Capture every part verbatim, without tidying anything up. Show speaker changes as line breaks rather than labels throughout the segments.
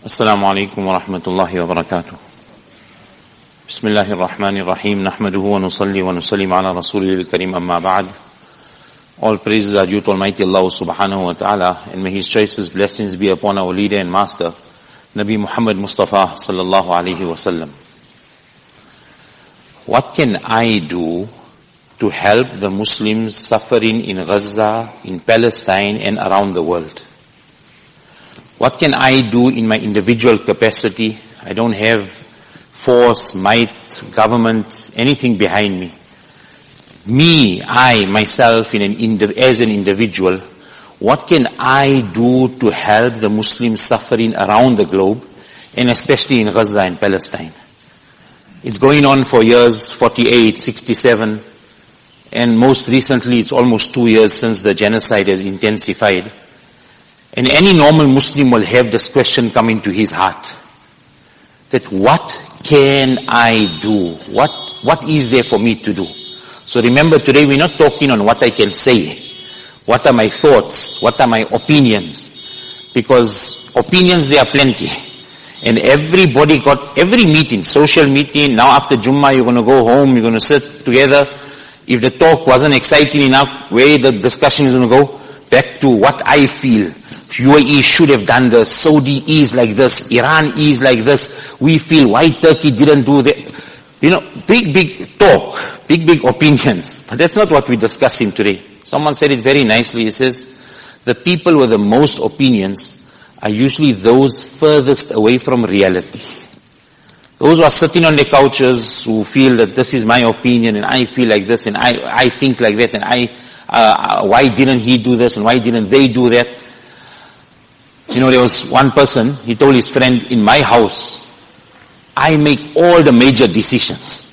السلام عليكم ورحمة الله وبركاته. بسم الله الرحمن الرحيم. نحمده ونصلي ونسلم على رسوله الكريم أما بعد. All praises are due to Almighty Allah subhanahu wa ta'ala, and may His choicest blessings be upon our leader and master, Nabi Muhammad Mustafa sallallahu alayhi wa sallam. What can I do to help the Muslims suffering in Gaza, in Palestine and around the world? What can I do in my individual capacity? I don't have force, might, government, anything behind me. Me, I, myself, in an indiv- as an individual, what can I do to help the Muslims suffering around the globe, and especially in Gaza and Palestine? It's going on for years, forty-eight, sixty-seven, and most recently it's almost two years since the genocide has intensified. And any normal Muslim will have this question come into his heart, that what can I do? What, what is there for me to do? So remember, today we're not talking on what I can say. What are my thoughts? What are my opinions? Because opinions, there are plenty. And everybody got, every meeting, social meeting, now after Jummah you're going to go home, you're going to sit together. If the talk wasn't exciting enough, where the discussion is going to go? Back to what I feel. U A E should have done this, Saudi is like this, Iran is like this, we feel why Turkey didn't do that. You know, big, big talk, big, big opinions. But that's not what we're discussing today. Someone said it very nicely. He says, the people with the most opinions are usually those furthest away from reality. Those who are sitting on their couches, who feel that this is my opinion and I feel like this and I, I think like that and I, uh, why didn't he do this and why didn't they do that? You know, there was one person, he told his friend, in my house, I make all the major decisions.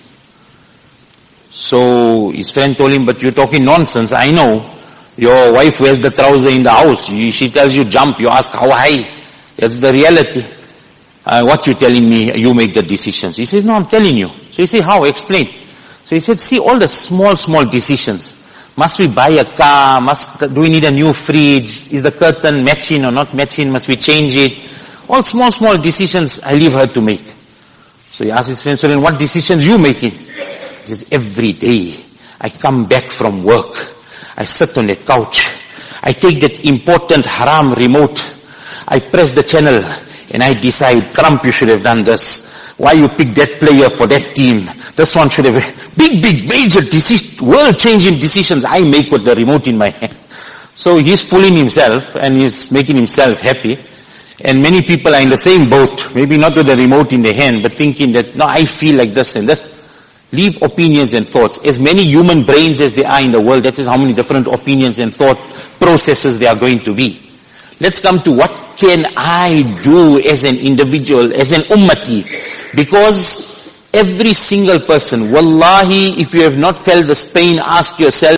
So his friend told him, but you're talking nonsense, I know. Your wife wears the trouser in the house. She tells you jump, you ask how high. That's the reality. Uh, what you telling me, you make the decisions. He says, no, I'm telling you. So he said, how? Explain. So he said, see all the small, small decisions. Must we buy a car? Must, do we need a new fridge? Is the curtain matching or not matching? Must we change it? All small, small decisions I leave her to make. So he asked his friend, so then what decisions you making? He says, every day I come back from work. I sit on the couch. I take that important haram remote. I press the channel and I decide, Trump, you should have done this. Why you pick that player for that team? This one should have... Big, big, major decisions, world-changing decisions I make with the remote in my hand. So he's fooling himself and he's making himself happy. And many people are in the same boat, maybe not with the remote in their hand, but thinking that, no, I feel like this and this. Leave opinions and thoughts. As many human brains as there are in the world, that is how many different opinions and thought processes there are going to be. Let's come to what can I do as an individual, as an ummati? Because every single person, wallahi, if you have not felt this pain, ask yourself,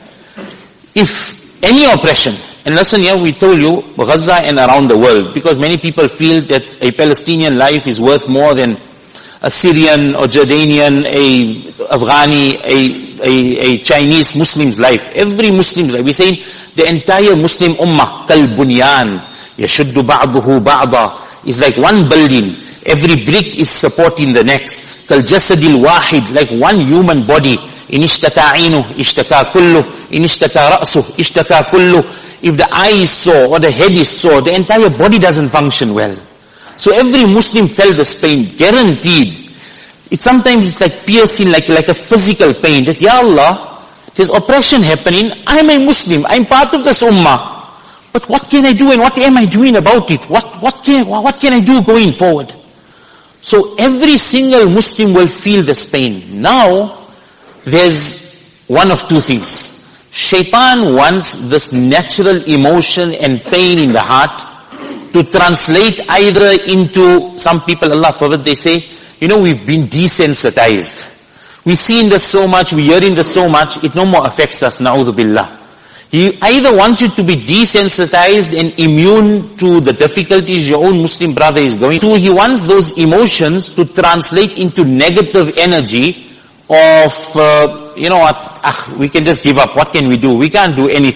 if any oppression, and listen here, we told you, Gaza and around the world, because many people feel that a Palestinian life is worth more than a Syrian or Jordanian, a Afghani, a, a, a Chinese Muslim's life. Every Muslim's life. We're saying the entire Muslim ummah, kal bunyan, yashuddu ba'duhu ba'da, is like one building. Every brick is supporting the next. Kal jasadil wahid, like one human body. In ishtaka ainu, ishtaka kullu. In ishtaka ra'su, ishtaka kullu. If the eye is sore or the head is sore, the entire body doesn't function well. So every Muslim felt this pain, guaranteed. It sometimes it's like piercing, like, like a physical pain. That, Ya Allah, there's oppression happening. I'm a Muslim. I'm part of this ummah. But what can I do and what am I doing about it? What, what can, what can I do going forward? So every single Muslim will feel this pain. Now, there's one of two things. Shaitan wants this natural emotion and pain in the heart to translate either into, some people, Allah forbid, they say, you know, we've been desensitized. We've seen this so much, we're hearing this so much, it no more affects us, na'udhu billah. He either wants you to be desensitized and immune to the difficulties your own Muslim brother is going through. He wants those emotions to translate into negative energy of, uh, you know what, ah, we can just give up. What can we do? We can't do anything.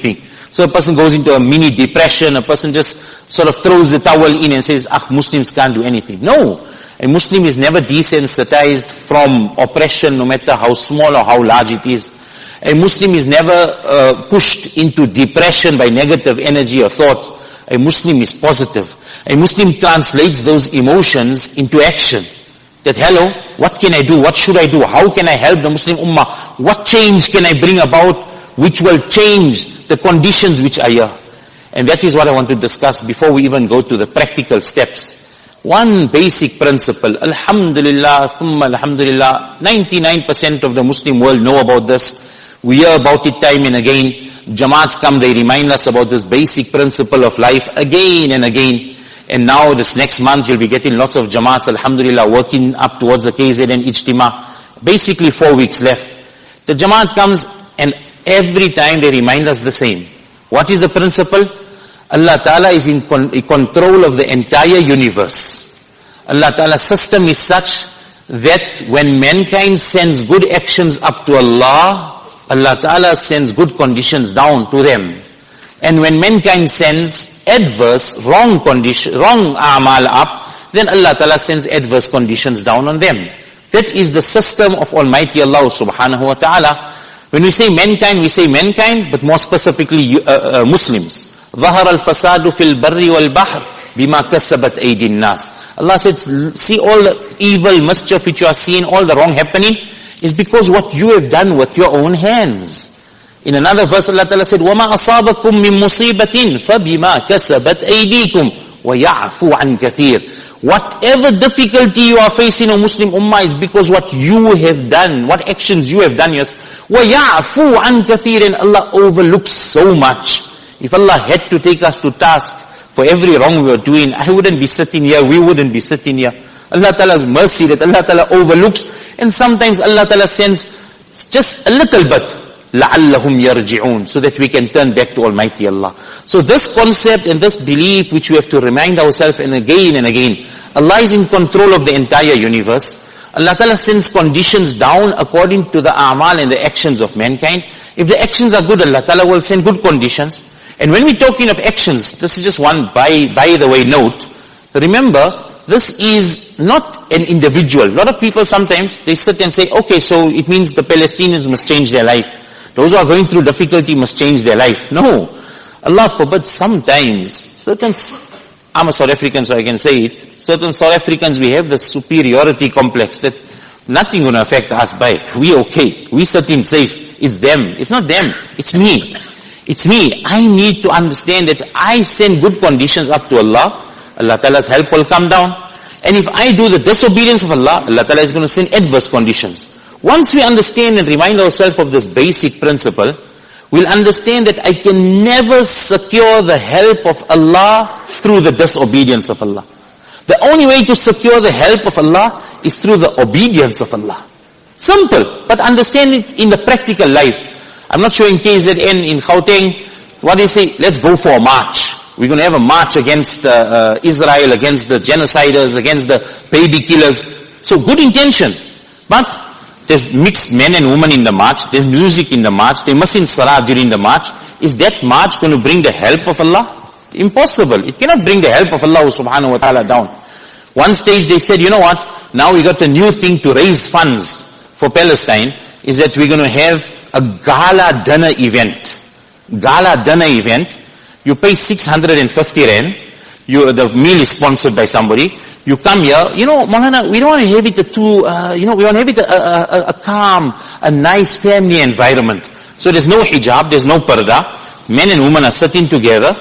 So a person goes into a mini depression, a person just sort of throws the towel in and says, ah, Muslims can't do anything. No. A Muslim is never desensitized from oppression, no matter how small or how large it is. A Muslim is never uh, pushed into depression by negative energy or thoughts. A Muslim is positive. A Muslim translates those emotions into action. That, hello, what can I do? What should I do? How can I help the Muslim Ummah? What change can I bring about which will change the conditions which are here? And that is what I want to discuss before we even go to the practical steps. One basic principle, alhamdulillah, thumma alhamdulillah, ninety-nine percent of the Muslim world know about this. We hear about it time and again. Jamaats come, they remind us about this basic principle of life again and again. And now this next month you'll be getting lots of Jamaats, alhamdulillah, working up towards the K Z N Ijtima. Basically four weeks left. The Jamaat comes and every time they remind us the same. What is the principle? Allah Ta'ala is in con- control of the entire universe. Allah Ta'ala's system is such that when mankind sends good actions up to Allah, Allah Ta'ala sends good conditions down to them. And when mankind sends adverse, wrong condition, wrong a'mal up, then Allah Ta'ala sends adverse conditions down on them. That is the system of Almighty Allah Subhanahu wa Ta'ala. When we say mankind, we say mankind, but more specifically uh, uh, Muslims. ظهر الفساد في البر والبحر بما كسبت أيدي الناس. Allah says, see all the evil mischief which you are seeing, all the wrong happening, is because what you have done with your own hands. In another verse, Allah Ta'ala said, وَمَا أَصَابَكُم مِّن مُّصِيبَةٍ فَبِمَا كَسَبَتْ أَيْدِيكُمْ وَيَعْفُو عَنْ كَثِيرٍ. Whatever difficulty you are facing, O Muslim Ummah, is because what you have done, what actions you have done, yes. وَيَعْفُو عَنْ كَثِيرٍ. And Allah overlooks so much. If Allah had to take us to task for every wrong we are doing, I wouldn't be sitting here, we wouldn't be sitting here. Allah Ta'ala's mercy that Allah Ta'ala overlooks, and sometimes Allah Ta'ala sends just a little bit, لَعَلَّهُمْ يَرْجِعُونَ, so that we can turn back to Almighty Allah. So this concept and this belief which we have to remind ourselves and again and again, Allah is in control of the entire universe. Allah Ta'ala sends conditions down according to the a'mal and the actions of mankind. If the actions are good, Allah Ta'ala will send good conditions. And when we're talking of actions, this is just one by, by the way note. Remember, this is not an individual. A lot of people sometimes, they sit and say, okay, so it means the Palestinians must change their life. Those who are going through difficulty must change their life. No. Allah forbid, sometimes, certain, I'm a South African so I can say it, certain South Africans, we have the superiority complex that nothing going to affect us by it. We okay. We sitting safe. It's them. It's not them. It's me. It's me. I need to understand that I send good conditions up to Allah. Allah Ta'ala's help will come down. And if I do the disobedience of Allah, Allah Ta'ala is going to send adverse conditions. Once we understand and remind ourselves of this basic principle, we'll understand that I can never secure the help of Allah through the disobedience of Allah. The only way to secure the help of Allah is through the obedience of Allah. Simple, but understand it in the practical life. I'm not sure in K Z N, in Gauteng, what they say, let's go for a march. We're going to have a march against uh, uh, Israel, against the genociders, against the baby killers. So good intention. But there's mixed men and women in the march. There's music in the march. They must in salah during the march. Is that march going to bring the help of Allah? Impossible. It cannot bring the help of Allah subhanahu wa ta'ala down. One stage they said, you know what? Now we got a new thing to raise funds for Palestine, is that we're going to have a gala dinner event. Gala dinner event. You pay six hundred fifty rand. You, the meal is sponsored by somebody. You come here. You know, Maulana, we don't want to have it a too, uh, you know, we want to have it a, a, a, a calm, a nice family environment. So there's no hijab, there's no parda. Men and women are sitting together.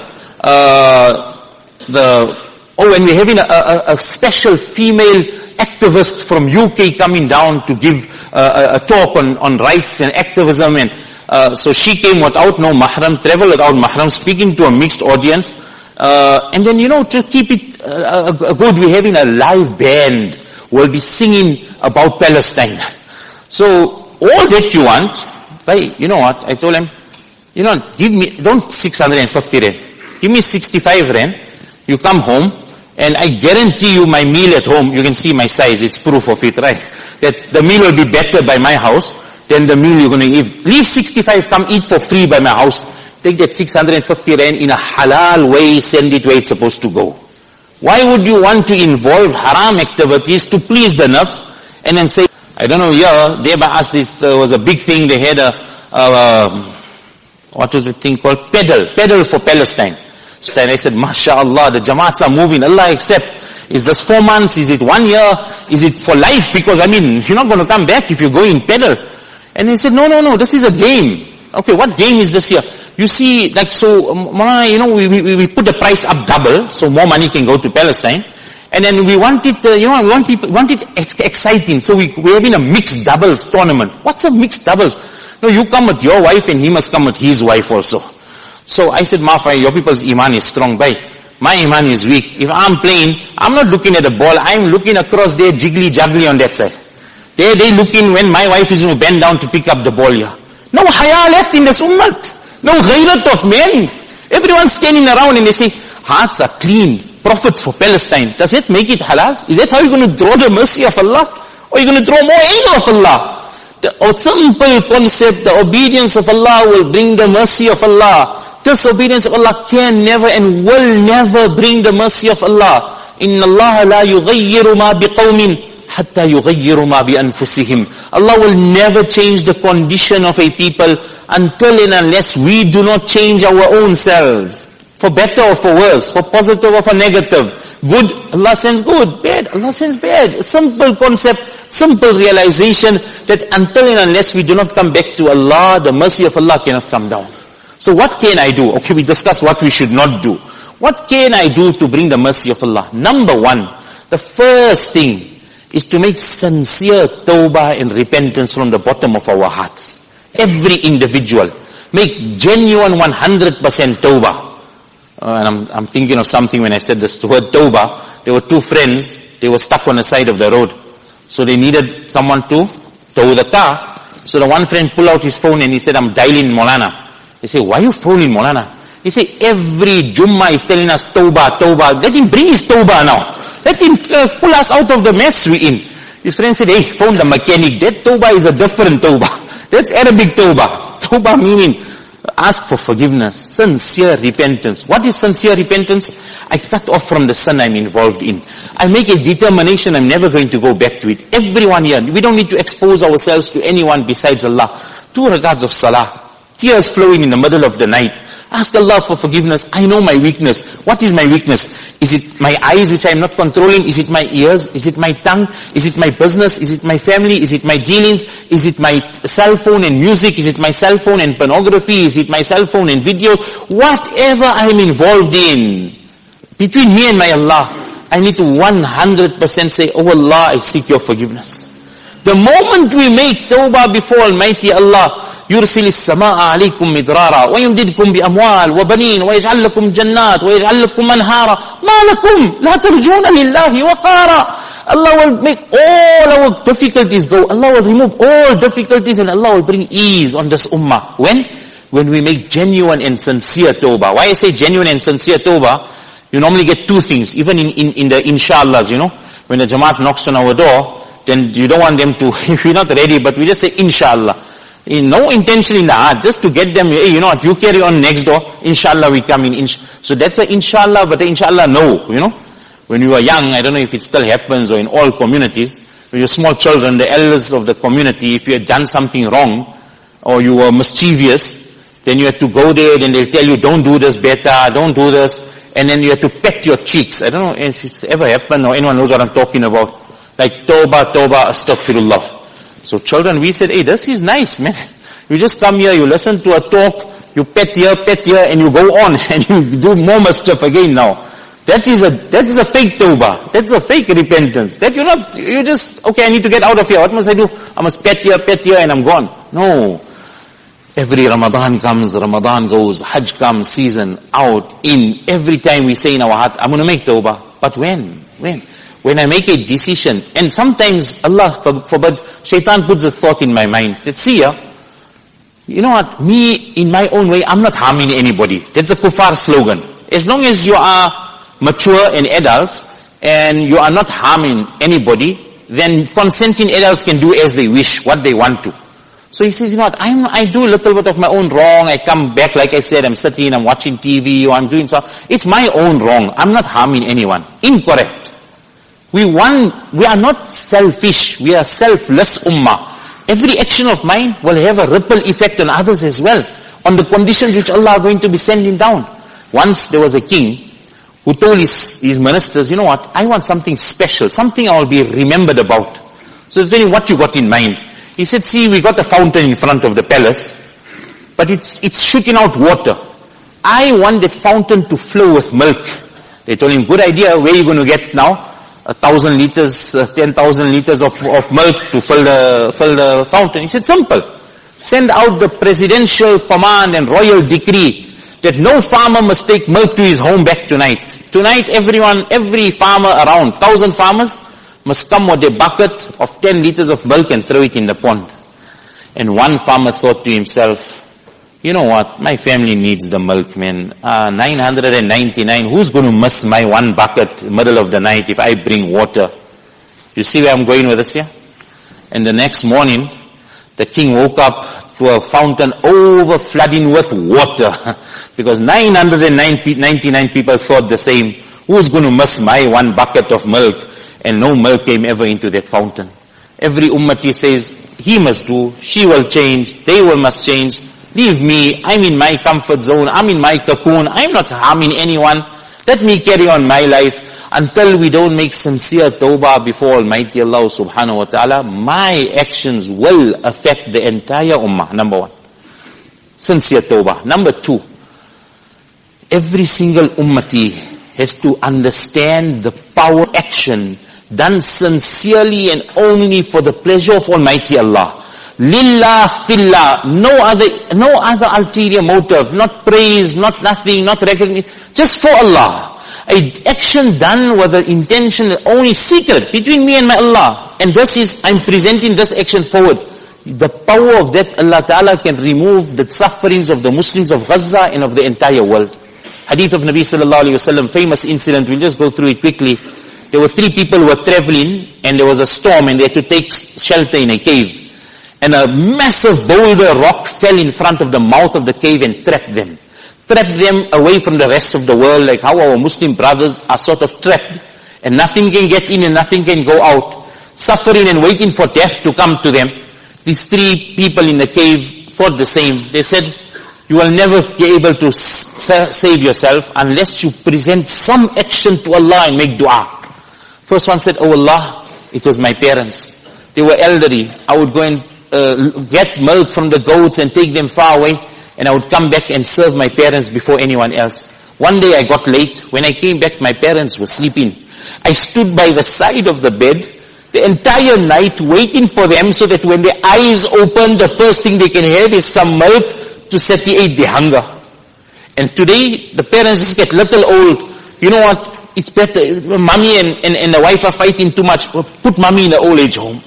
Uh, the, oh, and we're having a, a, a special female activist from U K coming down to give uh, a, a talk on, on rights and activism, and uh, so she came without no mahram, traveled without mahram, speaking to a mixed audience, uh, and then, you know, to keep it uh, good, we're having a live band who will be singing about Palestine. So all that you want, but you know what, I told him, you know, give me, don't six hundred fifty rand, give me sixty-five rand, you come home, and I guarantee you my meal at home, you can see my size, it's proof of it, right? That the meal will be better by my house than the meal you're going to eat. Leave sixty-five, come eat for free by my house. take that six hundred fifty rand in a halal way, send it where it's supposed to go. Why would you want to involve haram activities to please the nafs and then say, I don't know, here, there by us, this there was a big thing, they had a, a what was the thing called? Pedal, pedal for Palestine. So then I said, MashaAllah, the Jamaats are moving, Allah accept. Is this four months? Is it one year? Is it for life? Because I mean, you're not going to come back if you're going pedal. And he said, no, no, no, this is a game. Okay, what game is this here? You see, like, so, you know, we, we, we put the price up double, so more money can go to Palestine. And then we want it, uh, you know, we want people, want it ex- exciting. So we, we're having a mixed doubles tournament. What's a mixed doubles? No, you come with your wife and he must come with his wife also. So I said, Mafa, your people's iman is strong, bhai. My iman is weak. If I'm playing, I'm not looking at the ball, I'm looking across there, jiggly juggly on that side. They, they looking when my wife is going to bend down to pick up the ball here. No haya left in this ummah. No ghairat of men. Everyone's standing around and they say, hearts are clean, prophets for Palestine. Does that make it halal? Is that how you're going to draw the mercy of Allah? Or you're going to draw more anger of Allah? The simple concept, the obedience of Allah will bring the mercy of Allah. Disobedience of Allah can never and will never bring the mercy of Allah. Inna Allah la yughayyiru ma biqawmin hatta yughayyiru ma bi anfusihim. Allah will never change the condition of a people until and unless we do not change our own selves. For better or for worse, for positive or for negative. Good, Allah sends good. Bad, Allah sends bad. Simple concept, simple realization that until and unless we do not come back to Allah, the mercy of Allah cannot come down. So what can I do? Okay, we discussed what we should not do. What can I do to bring the mercy of Allah? Number one, the first thing is to make sincere tawbah and repentance from the bottom of our hearts. Every individual. Make genuine one hundred percent tawbah. Uh, and I'm, I'm thinking of something when I said this word tawbah. There were two friends, they were stuck on the side of the road. So they needed someone to tow the car. So the one friend pulled out his phone and he said, I'm dialing Maulana. They say, why are you phoning Maulana? He say, every Jummah is telling us tawbah, tawbah. Let him bring his tawbah now. Let him uh, pull us out of the mess we're in. His friend said, hey, phone the mechanic. That tawbah is a different tawbah. That's Arabic tawbah. Tawbah meaning, ask for forgiveness, sincere repentance. What is sincere repentance? I cut off from the sin I'm involved in. I make a determination I'm never going to go back to it. Everyone here, we don't need to expose ourselves to anyone besides Allah. Two regards of salah. Tears flowing in the middle of the night. Ask Allah for forgiveness. I know my weakness. What is my weakness? Is it my eyes which I am not controlling? Is it my ears? Is it my tongue? Is it my business? Is it my family? Is it my dealings? Is it my cell phone and music? Is it my cell phone and pornography? Is it my cell phone and video? Whatever I am involved in, between me and my Allah, I need to one hundred percent say, oh Allah, I seek your forgiveness. The moment we make tawbah before Almighty Allah, يرسل السماء عليكم مدرارا ويمددكم بأموال وبنين ويجعل لكم جنات ويجعل لكم أنهارا ما لكم لا ترجون لله وقارا. Allah will make all our difficulties go. Allah will remove all difficulties and Allah will bring ease on this ummah. When? When we make genuine and sincere tawbah. Why I say genuine and sincere tawbah? You normally get two things, even in, in, in the insha'Allahs, you know. When the Jamaat knocks on our door, then you don't want them to, if you're not ready, but we just say insha'Allah. In no intention in the heart, just to get them, hey, you know what, you carry on next door, inshallah we come in. Insh- so that's a inshallah, but a inshallah no, you know. When you were young, I don't know if it still happens or in all communities, when you're small children, the elders of the community, if you had done something wrong, or you were mischievous, then you had to go there, then they'll tell you, don't do this better, don't do this, and then you have to pet your cheeks. I don't know if it's ever happened or anyone knows what I'm talking about. Like, tawbah, tawbah, astaghfirullah. So children, we said, hey, this is nice, man. You just come here, you listen to a talk, you pet here, pet here, and you go on, and you do more mischief again now. That is a, that is a fake tawbah. That's a fake repentance. That you're not, you just, okay, I need to get out of here. What must I do? I must pet here, pet here, and I'm gone. No. Every Ramadan comes, Ramadan goes, Hajj comes, season, out, in. Every time we say in our heart, I'm going to make tawbah. But when? When? When I make a decision, and sometimes, Allah forbid, shaitan puts this thought in my mind, that see ya, you know what, me, in my own way, I'm not harming anybody. That's a kuffar slogan. As long as you are mature and adults, and you are not harming anybody, then consenting adults can do as they wish, what they want to. So he says, you know what, I'm, I do a little bit of my own wrong. I come back, like I said, I'm sitting, I'm watching T V, or I'm doing something. It's my own wrong. I'm not harming anyone. Incorrect. We want, we are not selfish. We are selfless ummah. Every action of mine will have a ripple effect on others as well, on the conditions which Allah are going to be sending down. Once there was a king who told his, his ministers, you know what, I want something special, something I will be remembered about. So tell him what you got in mind. He said, see, we got a fountain in front of the palace, but it's, it's shooting out water. I want that fountain to flow with milk. They told him, good idea, where are you going to get now? A thousand liters, uh, ten thousand liters of, of milk to fill the, fill the fountain. He said, simple. Send out the presidential command and royal decree that no farmer must take milk to his home back tonight. Tonight everyone, every farmer around, thousand farmers, must come with a bucket of ten liters of milk and throw it in the pond. And one farmer thought to himself, you know what, my family needs the milk, man. Uh, nine hundred ninety-nine, who's going to miss my one bucket in the middle of the night if I bring water? You see where I'm going with this here? And the next morning, the king woke up to a fountain over flooding with water. Because nine hundred ninety-nine people thought the same. Who's going to miss my one bucket of milk? And no milk came ever into that fountain. Every ummati says, he must do, she will change, they will must change. Leave me, I'm in my comfort zone, I'm in my cocoon, I'm not harming anyone. Let me carry on my life until we don't make sincere tawbah before Almighty Allah subhanahu wa ta'ala. My actions will affect the entire ummah, number one. Sincere tawbah. Number two, every single ummati has to understand the power of action done sincerely and only for the pleasure of Almighty Allah. Lillah, fillah, no other, no other ulterior motive, not praise, not nothing, not recognition, just for Allah. A action done with the intention only secret between me and my Allah. And this is, I'm presenting this action forward. The power of that, Allah Ta'ala can remove the sufferings of the Muslims of Gaza and of the entire world. Hadith of Nabi Sallallahu Alaihi Wasallam, famous incident, we'll just go through it quickly. There were three people who were traveling and there was a storm and they had to take shelter in a cave. And a massive boulder rock fell in front of the mouth of the cave and trapped them. Trapped them away from the rest of the world, like how our Muslim brothers are sort of trapped. And nothing can get in and nothing can go out. Suffering and waiting for death to come to them. These three people in the cave thought the same. They said, you will never be able to save yourself unless you present some action to Allah and make dua. First one said, oh Allah, it was my parents. They were elderly. I would go and uh, get milk from the goats and take them far away. And I would come back and serve my parents before anyone else. One day I got late. When I came back, my parents were sleeping. I stood by the side of the bed the entire night waiting for them so that when their eyes open, the first thing they can have is some milk to satiate their hunger. And today, the parents just get little old. You know what? It's better, mommy and, and, and the wife are fighting too much. Put mommy in the old age home.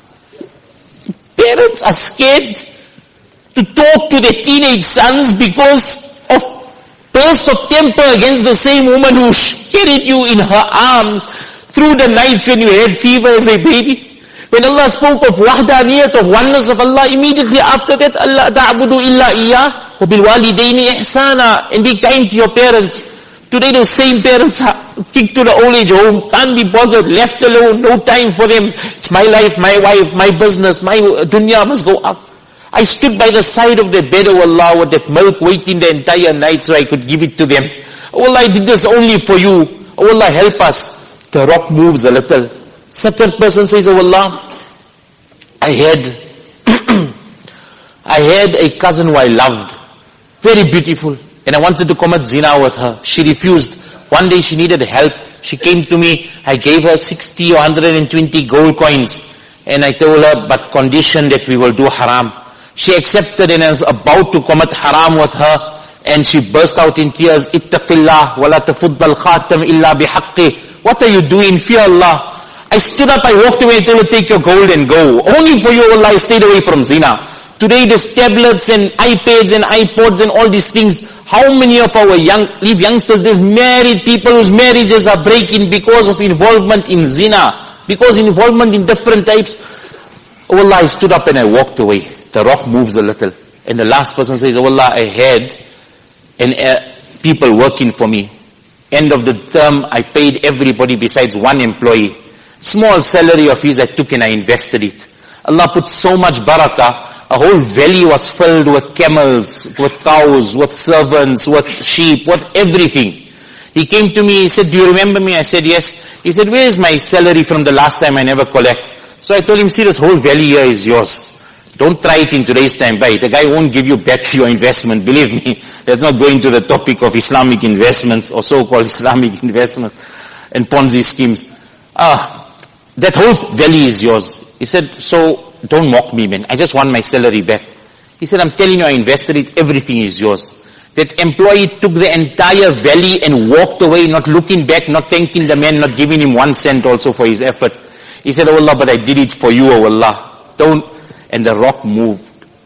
Parents are scared to talk to their teenage sons because of bursts of temper against the same woman who carried you in her arms through the nights when you had fever as a baby. When Allah spoke of wahdaniyat, of oneness of Allah, immediately after that, Allah ta'budu illa iyyah, wa bil walidayni ihsana, and be kind to your parents. Today those same parents are kicked to the old age home, can't be bothered, left alone, no time for them. It's my life, my wife, my business, my dunya must go up. I stood by the side of the bed of Allah with that milk waiting the entire night so I could give it to them. Oh Allah, I did this only for you. Oh Allah, help us. The rock moves a little. Second person says, oh Allah, I had, I had a cousin who I loved. Very beautiful. And I wanted to commit zina with her. She refused. One day she needed help. She came to me. I gave her sixty or one hundred twenty gold coins. And I told her, but condition that we will do haram. She accepted and was about to commit haram with her. And she burst out in tears. Ittaqillah wa la tafuddal khatam illa bihaqqi. What are you doing? Fear Allah. I stood up, I walked away and told her, take your gold and go. Only for you, Allah, I stayed away from zina. Today there's tablets and iPads and iPods and all these things. How many of our young, leave youngsters, there's married people whose marriages are breaking because of involvement in zina. Because involvement in different types. Oh Allah, I stood up and I walked away. the rock moves a little. And the last person says, oh Allah, I had and uh, people working for me. End of the term, I paid everybody besides one employee. Small salary of his I took and I invested it. Allah put so much barakah. A whole valley was filled with camels, with cows, with servants, with sheep, with everything. He came to me, he said, do you remember me? I said, yes. He said, where is my salary from the last time I never collect? So I told him, see, this whole valley here is yours. Don't try it in today's time, buy it. The guy won't give you back your investment, believe me. Let's not go into the topic of Islamic investments or so-called Islamic investments and Ponzi schemes. Ah, that whole valley is yours. He said, so don't mock me, man. I just want my salary back. He said, I'm telling you, I invested it. Everything is yours. That employee took the entire valley and walked away, not looking back, not thanking the man, not giving him one cent also for his effort. He said, oh Allah, but I did it for you, oh Allah. Don't. And the rock moved.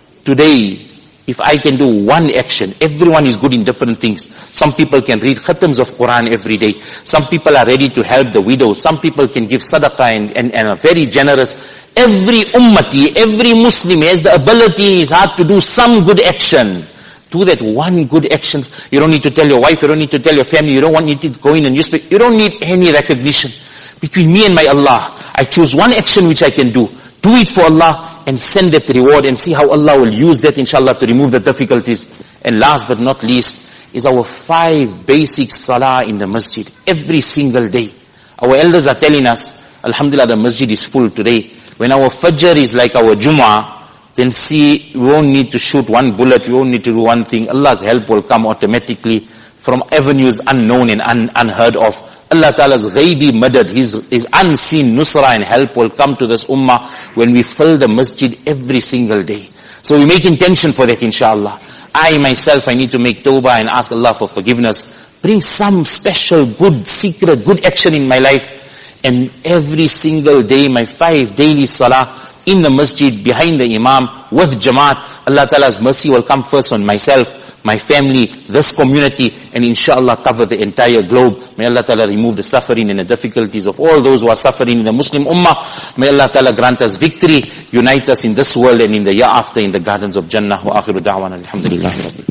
Today, if I can do one action, everyone is good in different things. Some people can read khatams of Quran every day. Some people are ready to help the widow. Some people can give sadaqah and, and, and are very generous. Every ummati, every Muslim has the ability in his heart to do some good action. Do that one good action. You don't need to tell your wife, you don't need to tell your family, you don't want need to go in and newspaper. You don't need any recognition. Between me and my Allah, I choose one action which I can do. Do it for Allah and send that reward and see how Allah will use that inshallah to remove the difficulties. And last but not least is our five basic salah in the masjid every single day. Our elders are telling us, alhamdulillah, the masjid is full today. When our fajr is like our Jumu'ah, then see, we won't need to shoot one bullet, we won't need to do one thing. Allah's help will come automatically from avenues unknown and un, unheard of. Allah Ta'ala's ghaibi madad, His, His unseen nusra and help will come to this ummah when we fill the masjid every single day. So we make intention for that inshallah. I myself, I need to make tawbah and ask Allah for forgiveness. Bring some special good, secret, good action in my life. And every single day, my five daily salah in the masjid, behind the imam, with jamaat, Allah Ta'ala's mercy will come first on myself, my family, this community, and inshallah cover the entire globe. May Allah Ta'ala remove the suffering and the difficulties of all those who are suffering in the Muslim ummah. May Allah Ta'ala grant us victory, unite us in this world and in the year after in the gardens of Jannah. Wa akhiru da'wana alhamdulillahi rabbil alamin.